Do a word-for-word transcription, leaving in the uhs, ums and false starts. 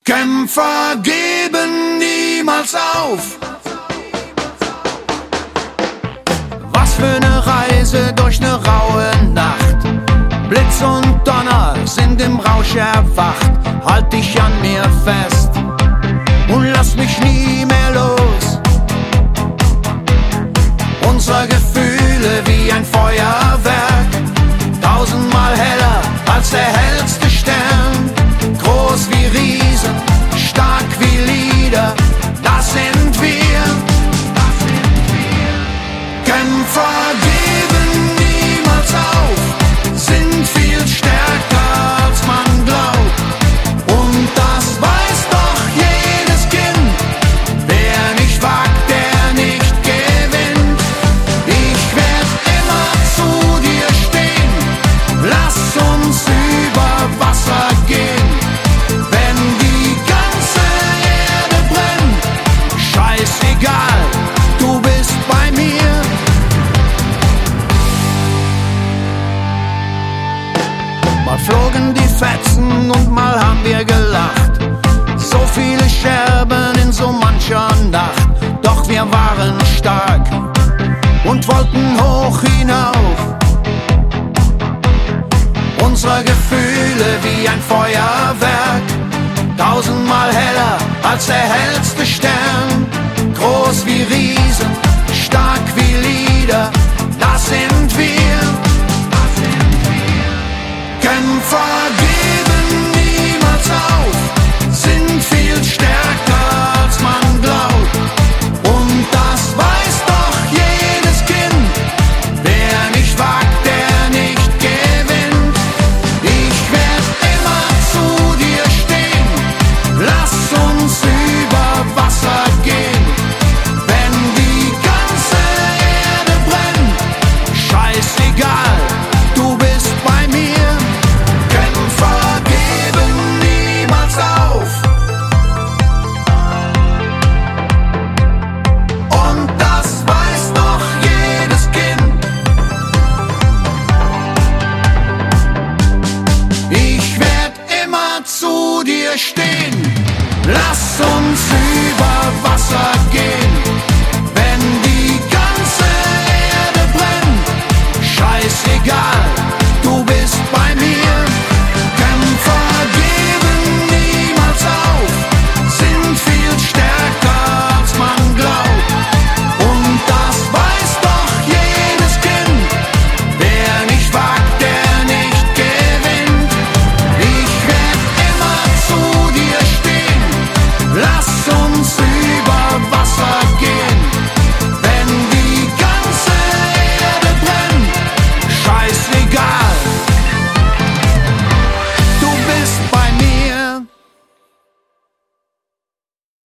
Kämpfer geben niemals auf. Was für eine Reise durch eine raue Nacht. Blitz und Donner sind im Rausch erwacht. Halt dich an mir fest und lass mich nie mehr los. Unsere Gefühle wie ein Feuerwerk, tausendmal heller als der hellste Stern. Groß wie Riesen, stark wie Lieder, das sind wir. Kämpfer geben niemals auf, sind viel stärker als man glaubt. Und das weiß doch jedes Kind, wer nicht wagt, der nicht gewinnt. Ich werd immer zu dir stehen, lass uns über Wasser gehen. Wenn die ganze Erde brennt, scheißegal, du bist bei mir. Mal flogen die Fetzen und mal haben wir gelacht. So viele Scherben in so mancher Nacht. Doch wir waren stark und wollten hoch hinauf. Unsere Gefühle wie ein Feuerwerk, tausendmal heller als der hellste Stern. Groß wie Riesen, stark wie Lieder, das sind wir. Kämpfer geben niemals auf, sind viel stärker als man glaubt. Und das weiß doch jedes Kind, wer nicht wagt, der nicht gewinnt. Ich werd immer zu dir stehen, lass uns über Wasser gehen. Wenn die ganze Erde brennt, scheißegal, du bist bei mir. Kämpfer geben niemals auf. Und das weiß doch jedes Kind. Ich werd immer zu dir stehen, lass uns über Wasser gehen.